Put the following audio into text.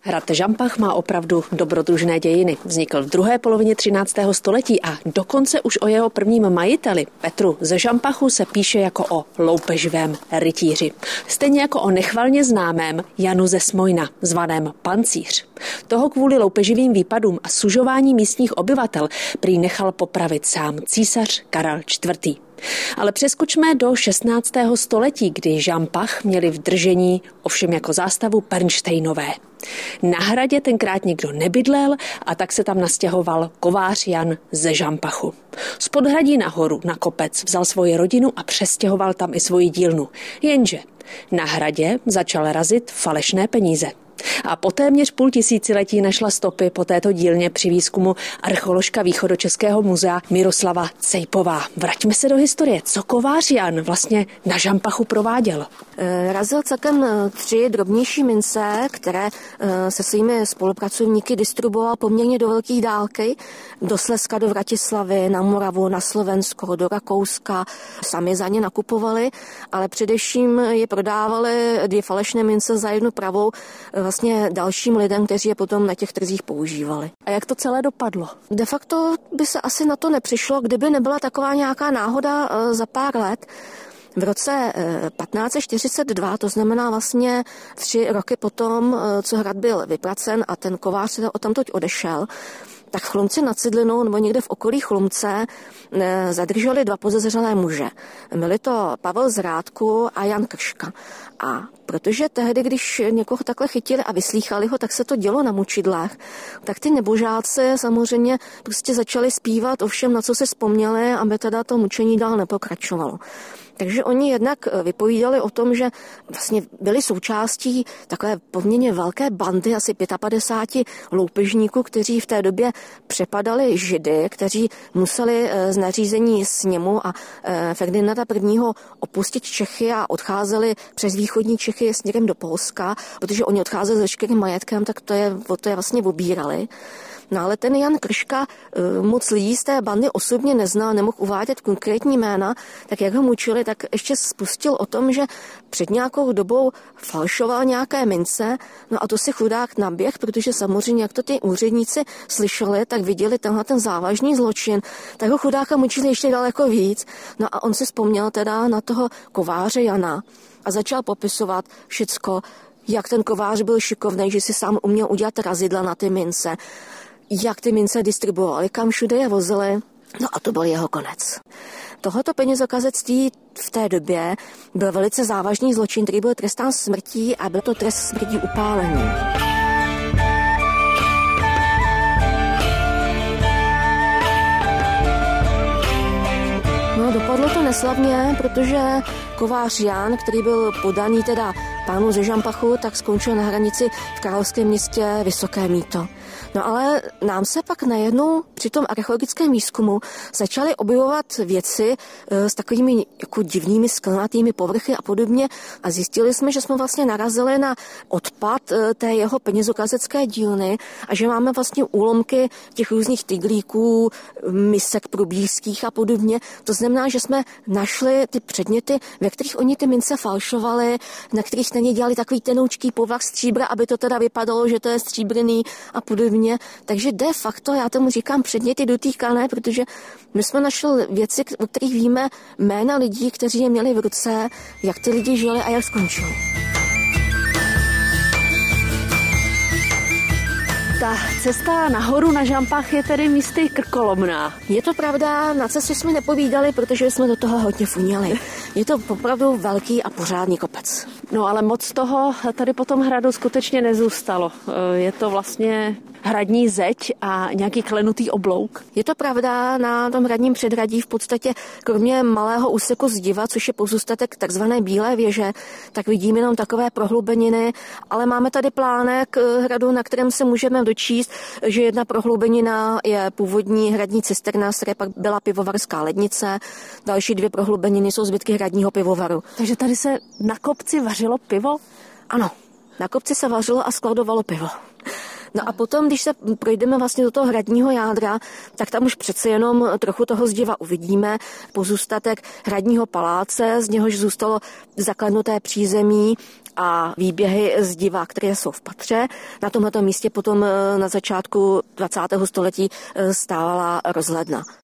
Hrad Žampach má opravdu dobrodružné dějiny. Vznikl v druhé polovině 13. století a dokonce už o jeho prvním majiteli, Petru ze Žampachu, se píše jako o loupeživém rytíři. Stejně jako o nechvalně známém Janu ze Smojna, zvaném Pancíř. Toho kvůli loupeživým výpadům a sužování místních obyvatel prý nechal popravit sám císař Karel IV. Ale přeskočme do 16. století, kdy Žampach měli v držení ovšem jako zástavu Pernštejnové. Na hradě tenkrát nikdo nebydlel a tak se tam nastěhoval kovář Jan ze Žampachu. Z podhradí nahoru na kopec vzal svoji rodinu a přestěhoval tam i svoji dílnu. Jenže na hradě začal razit falešné peníze. A po téměř půl tisíciletí našla stopy po této dílně při výzkumu archeoložka Východočeského muzea Miroslava Cejpová. Vraťme se do historie. Co kovář Jan vlastně na Žampachu prováděl? Razil celkem 3 drobnější mince, které se svými spolupracovníky distribuoval poměrně do velkých dálky. Do Slezska, do Vratislavy, na Moravu, na Slovensko, do Rakouska. Sami za ně nakupovali, ale především je prodávali 2 falešné mince za 1 pravou vlastně dalším lidem, kteří je potom na těch trzích používali. A jak to celé dopadlo? De facto by se asi na to nepřišlo, kdyby nebyla taková nějaká náhoda za pár let. V roce 1542, to znamená vlastně 3 roky potom, co hrad byl vypracen a ten kovář se odtamtud odešel, tak v Chlumci nad Cidlinou nebo někde v okolí Chlumce zadrželi 2 podezřelé muže. Byli to Pavel z Rádku a Jan Krška. A protože tehdy, když někoho takhle chytili a vyslýchali ho, tak se to dělo na mučidlech, tak ty nebožáci samozřejmě prostě začali zpívat o všem, na co se vzpomněli, aby teda to mučení dál nepokračovalo. Takže oni jednak vypovídali o tom, že vlastně byli součástí takové poměrně velké bandy, asi 55 loupežníků, kteří v té době přepadali Židy, kteří museli z nařízení sněmu a Ferdinanda I. opustit Čechy a odcházeli přes východní Čechy směrem do Polska, protože oni odcházeli s veškerým majetkem, tak to je vlastně obírali. No ale ten Jan Krška moc lidí z té bandy osobně neznal, nemohl uvádět konkrétní jména, tak jak ho mučili, tak ještě spustil o tom, že před nějakou dobou falšoval nějaké mince, no a to si chudák naběh, protože samozřejmě, jak to ty úředníci slyšeli, tak viděli tenhle ten závažný zločin, tak ho chudáka mučili ještě daleko víc. No a on si vzpomněl teda na toho kováře Jana a začal popisovat všecko, jak ten kovář byl šikovný, že si sám uměl udělat razidla na ty mince, jak ty mince distribuovali, kam všude je vozili. No a to byl jeho konec. Tohoto penězokazectví v té době byl velice závažný zločin, který byl trestán smrtí a byl to trest smrtí upálení. No, dopadlo to neslavně, protože kovář Jan, který byl podaný teda pánu ze Žampachu, tak skončil na hranici v královském městě Vysoké Mýto. No ale nám se pak najednou při tom archeologickém výzkumu začaly objevovat věci s takovými jako divnými skalnatými povrchy a podobně a zjistili jsme, že jsme vlastně narazili na odpad té jeho penězokazecké dílny a že máme vlastně úlomky těch různých tyglíků, misek probířských a podobně. To znamená, že jsme našli ty předměty, ve kterých oni ty mince falšovali, na kterých na ně dělali takový tenoučký povrch stříbra, aby to teda vypadalo, že to je stříbrný a podobně. Takže de facto, já tomu říkám předměty dotýkané, protože my jsme našli věci, o kterých víme jména lidí, kteří je měli v ruce, jak ty lidi žili a jak skončili. Ta cesta nahoru na Žampach je tedy místy krkolomná. Je to pravda, na cestě jsme nepovídali, protože jsme do toho hodně funěli. Je to opravdu velký a pořádný kopec. No ale moc toho tady po tom hradu skutečně nezůstalo. Je to vlastně hradní zeď a nějaký klenutý oblouk. Je to pravda, na tom hradním předhradí v podstatě kromě malého úseku zdiva, což je pozůstatek takzvané Bílé věže, tak vidíme jenom takové prohlubeniny, ale máme tady plánek hradu, na kterém se můžeme dočíst, že jedna prohlubenina je původní hradní cisterna, z které pak byla pivovarská lednice, další 2 prohlubeniny jsou zbytky hradního pivovaru. Takže tady se na kopci vařilo pivo? Ano, na kopci se vařilo a skladovalo pivo. No a potom, když se projdeme vlastně do toho hradního jádra, tak tam už přece jenom trochu toho zdiva uvidíme. Pozůstatek hradního paláce, z něhož zůstalo zaklenuté přízemí a výběhy z diva, které jsou v patře. Na tomto místě potom na začátku 20. století stávala rozhledna.